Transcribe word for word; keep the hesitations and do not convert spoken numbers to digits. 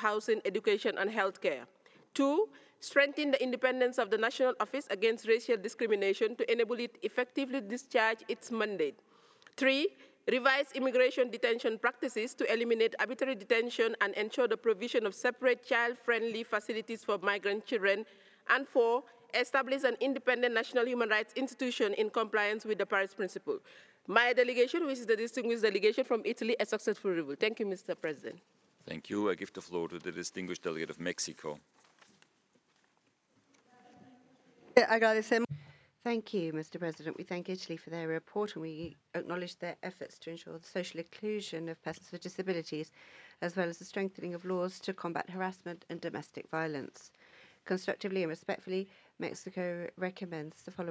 housing, education, and healthcare. Two, strengthen the independence of the National Office Against Racial Discrimination to enable it effectively discharge its mandate. Three, revise immigration detention practices to eliminate arbitrary detention and ensure the provision of separate child-friendly facilities for migrant children. And four, establish an independent national human rights institution in compliance with the Paris Principle. My delegation, which is the distinguished delegation from Italy, a successful review. Thank you, Mister President. Thank you. I give the floor to the distinguished delegate of Mexico. Thank you, Mister President. We thank Italy for their report and we acknowledge their efforts to ensure the social inclusion of persons with disabilities, as well as the strengthening of laws to combat harassment and domestic violence. Constructively and respectfully, Mexico recommends the following.